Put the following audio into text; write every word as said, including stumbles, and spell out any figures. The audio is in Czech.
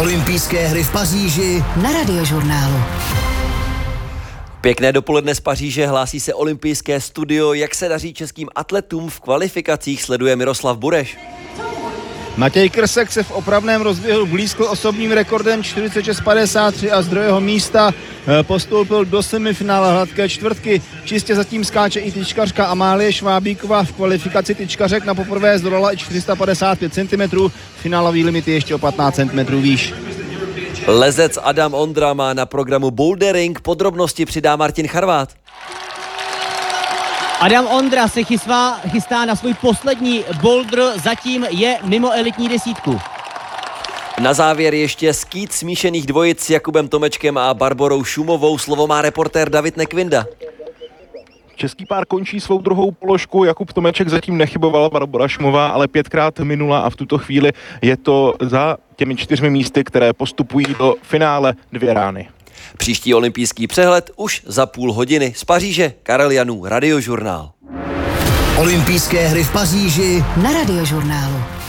Olympijské hry v Paříži na Radiožurnálu. Pěkné dopoledne z Paříže, hlásí se olympijské studio. Jak se daří českým atletům v kvalifikacích, sleduje Miroslav Bureš. Matěj Krsek se v opravném rozběhu blízkl osobním rekordem čtyřicet šest padesát tři a z druhého místa postoupil do semifinále hladké čtvrtky. Čistě zatím skáče i tyčkařka Amálie Švábíková. V kvalifikaci tyčkařek na poprvé zdolala i čtyři sta padesát pět centimetrů. Finálový limit je ještě o patnáct centimetrů výš. Lezec Adam Ondra má na programu bouldering, podrobnosti přidá Martin Charvát. Adam Ondra se chystá, chystá na svůj poslední boulder, zatím je mimo elitní desítku. Na závěr ještě skýt smíšených dvojic s Jakubem Tomečkem a Barborou Šumovou. Slovo má reportér David Nekvinda. Český pár končí svou druhou položku, Jakub Tomeček zatím nechyboval, Barbora Šumová ale pětkrát minula a v tuto chvíli je to za těmi čtyřmi místy, které postupují do finále, dvě rány. Příští olympijský přehled už za půl hodiny. Z Paříže Karel Janů, Radiožurnál. Olympijské hry v Paříži na Radiožurnálu.